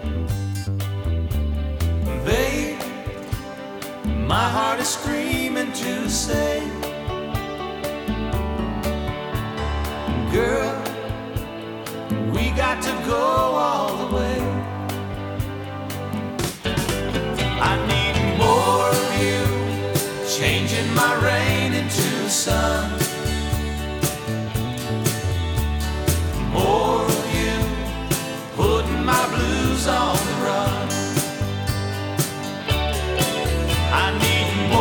Babe, my heart is screaming to say, girl, we got to go all the way. I need more of you, changing my rain into sun.